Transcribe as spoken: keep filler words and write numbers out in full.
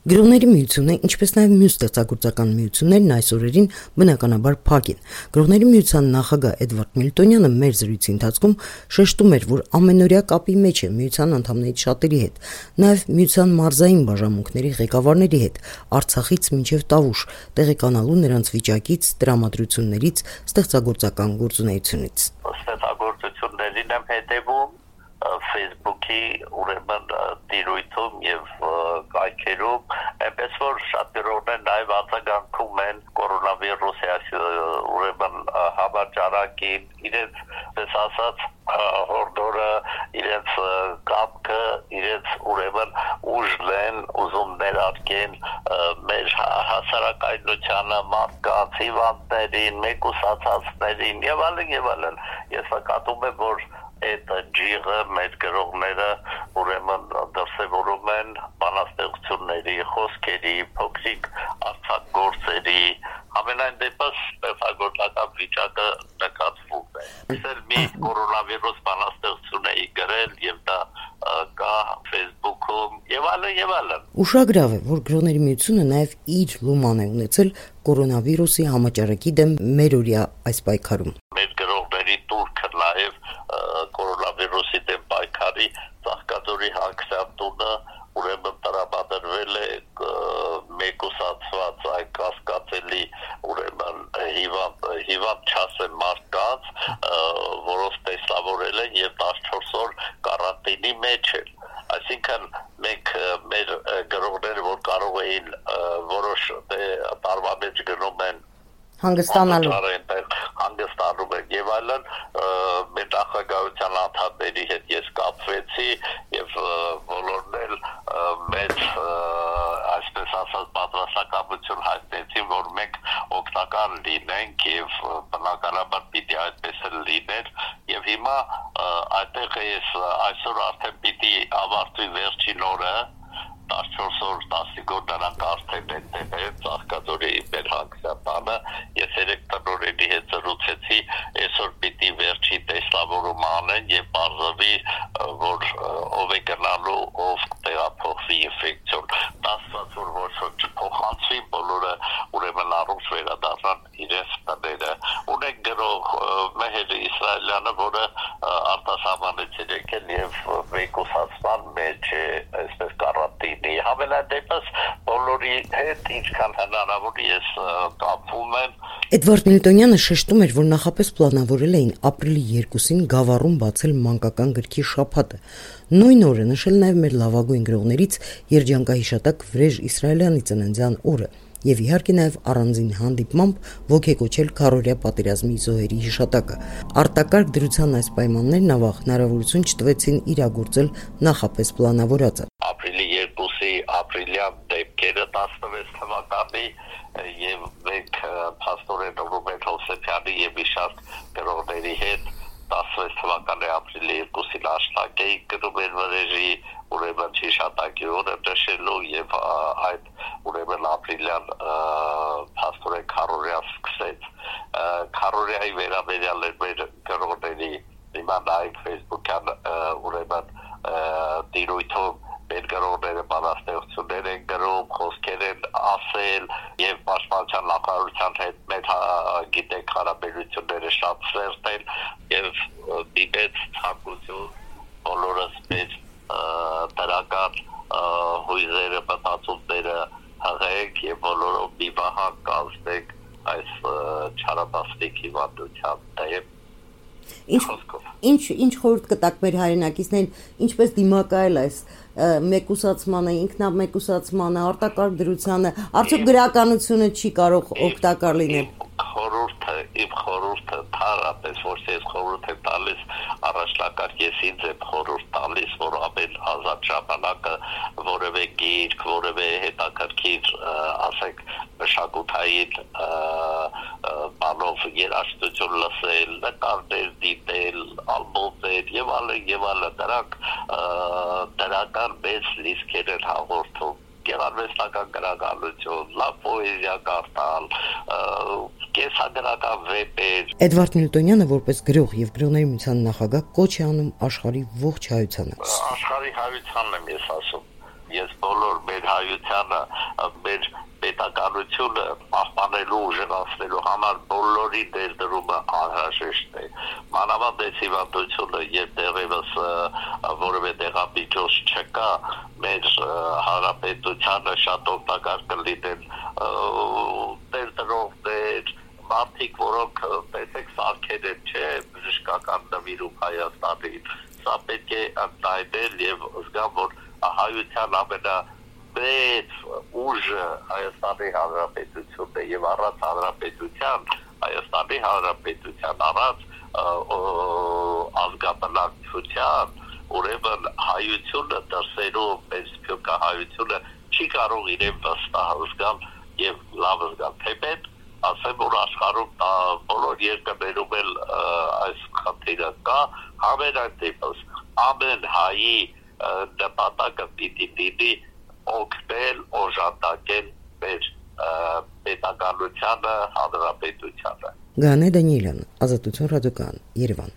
Գրողների միությունը, ինչպես նաև մյուս ստեղծագործական միություններն այս օրերին բնականաբար փակ են։ Գրողների միության նախագահ Էդվարդ Միլտոնյանը մեր զրույցի ընթացքում շեշտում էր, որ ամենօրյա կապի մեջ է միության անդամներից շատերի հետ, նաև միության մարզային բաժանմունքների ղեկավարների հետ, Արցախից մինչև Տավուշ, տեղեկանալու նրանց վիճակից, տրամադրություններից, ստեղծագործական գործունեությունից։ Ստեղծագործություններին եմ հետևում Facebook-ի ուրեմն տիրույթում եւ կայքերում, այնպես որ շատ գրողներ նաեւ արձագանքում են կորոնավիրուսի ուրեմն համաճարակին, իրենց ես ասած հորդորը, իրենց կապքը, իրենց ուրեմն ուժն են ուզում ներարկեն մեր հասարակայնությանը, մարդկանց, հիվանդներին, մեկուսացածներին եւ այլն եւ այլն։ Ես նկատում եմ, որ այդ ջիղը մեր գրողները ուրեմն դրսևորում են բանաստեղծությունների, խոսքերի, փոքրիկ արձակգործերի, ամենայն դեպս ստեղծագործական վիճակը նկատվում է։ Այսօր մի կորոնավիրուս բանաստեղծություն էի գրել եւ դա կա Facebook-ում եւ այլն եւ այլն։ Ուշագրավ է, որ գրողների միությունը նաեւ իր լուման է ունեցել կորոնավիրուսի համաճարակի դեմ մերօրյա այս պայքարում։ Մեր գրողների տուրքը նաեւ կորոնավիրուսի դեմ պայքարի Ծաղկաձորի հանգստանտունը ուրեմն տրամադրվել է մեկուսացված այ կասկածելի ուրեմն հիվանդ հիվանդ չասեմ մարդկանց, որոնց տեսավորել են եւ տասնչորս օր կարանտինի մեջ են։ Այսինքն մենք մեր գրողները, որ կարող էին որոշ տարվա մեջ գնում են հանգստանալու հանգստանում են եւ այլն, մեր նախագահության անդամների հետ ես կապվեցի եւ բոլորն էլ մեծ այսպես ասած պատրաստակամություն հայտնեցին, որ մենք օգտակար լինենք եւ բնականաբար պիտի այդպես էլ լիներ եւ հիմա այդտեղ ես այսօր արդեն պիտի ավարտվի վերջին օրը տասնչորս օր տասնհինգ օր նրանք արդեն են են Ծաղկաձորի մեր հանգստանը ես երեք տնօրենի հետ զրուցեցի այսօր պիտի վերջի տեսլավորումը անեն եւ բարձրի որ ով է գնալու ով տեղափոխվի ինֆեկցիոն տասնած որ ոչ ոք չփոխանցվի բոլորը ուրեմն առողջ վերադառնան իրենց տները ունենք գրող Մեհեր Իսրայելյանը որը արտասահմանից եկել եւ մեկուսացման մեջ է այսպես կարանտինի հավելած դեպս բոլորի հետ ինչքան հնարավոր ես կապվում եմ։ Էդվարդ Միլտոնյանը շեշտում էր, որ նախապես պլանավորել էին ապրիլի երկուսին Գավառում բացել մանկական գրքի շաբաթը։ Նույն օրը նշել նաև մեր լավագույն գրողներից երջանկահիշատակ Վրեժ Իսրայելյանի ծննդյան օրը եւ իհարկե նաև առանձին հանդիպմամբ ոգեկոչել քառօրյա պատերազմի զոհերի հիշատակը։ Արտակարգ դրության այս պայմաններն ավաղ հնարավորություն չտվեցին իրագործել նախապես պլանավորածը։ Ապրիլի երկուսի ապրիլյան դեպքերը տասնվեց թվականի եւ մենք փաստորեն Ռոբերտ Հովսեփյանի եւ իշարք գրողների հետ տասնվեց թվականի ապրիլի երկուսին աշտարակի գրում էր Վրեժի ուրեմն հիշատակի օրը նշելու եւ այդ ուրեմն ապրիլյան փաստորեն քառօրյա սկսեց քառօրյայի վերաբերյալ մեր գրողների հիմա նայեք Facebook-յան ուրեմն տիրույթում մեր գրողները բանաստեղծություններ են գրում, խոսքեր են ասել եւ պաշտպանության նախարարության հետ մեր գիտեք հարաբերությունները շատ սերտ են եւ դիտեց ցանկություն բոլորս մեր դրական հույզերը մտածումները հղենք եւ բոլորով մի բահակ կազմենք այս չարաբաստիկ հիվանդության դեմ։ Ինչ ինչ ինչ խորհուրդ կտաք մեր հայրենակիցներին, ինչպես դիմակայել այս մեկուսացմանը, ինքնամեկուսացմանը, արտակարգ դրությանը, արդյոք գրականությունը չի կարող օգտակար լինել։ Խորհուրդը, իմ խորհուրդը թարապես, որ ես խորհուրդ եմ տալիս առաջնակարգ, ես ինձ եմ խորհուրդ տալիս, որ ամեն ազատ ժամանակը որևէ գիրք, որևէ հետաքրքիր, ասենք, մշակութային բանով երաժշտություն լսել, նկարներ դիտել, ալբոմներ եւ այլն եւ այլն, դրանք դրական մեծ լիցքեր են հաղորդում գեղարվեստական գրականություն, լավ պոեզիա կարդալ, կեսագրական վեպեր։ Էդվարդ Միլտոնյանը որպես գրող եւ գրողների միության նախագահ կոչ է անում աշխարհի ողջ հայությանը։ Աշխարհի հայությանն եմ ես ասում։ ես բոլոր մեր հայությանը, մեր պետականությունը պահպանելու ուժեղացնելու համար բոլորի ներդրումը անհրաժեշտ է։ Մանավանդ հիվանդությունը եւ դեռևս որևէ դեղամիջոց չկա, մեր հանրապետությանը շատ օգտակար կլինեն ներդրողներ, մարդիկ, որոնք տեսեք սարքեր են, չէ, բժշկական նվիրում Հայաստանին, սա պետք է ընդայնել եւ զգամ, որ հայության ամենա մեծ ուժը Հայաստանի Հանրապետությունն է եւ առանց հանրապետության, Հայաստանի Հանրապետության առանց ազգաբնակչության, ուրեմն հայությունը դրսերու մեծ սփյուռքահայությունը չի կարող իրեն վստահ զգալ եւ լավ զգալ, թեպետ ասեմ, որ աշխարհում բոլոր երկրներում էլ այս խնդիրը կա, համենայն դեպս ամեն հայի նպատակը պիտի լինի օգնել, օժանդակել մեր պետականությանը, հանրապետությանը։ Գանե Դանիելյան, Ազատություն ռադիոկայան, Երևան։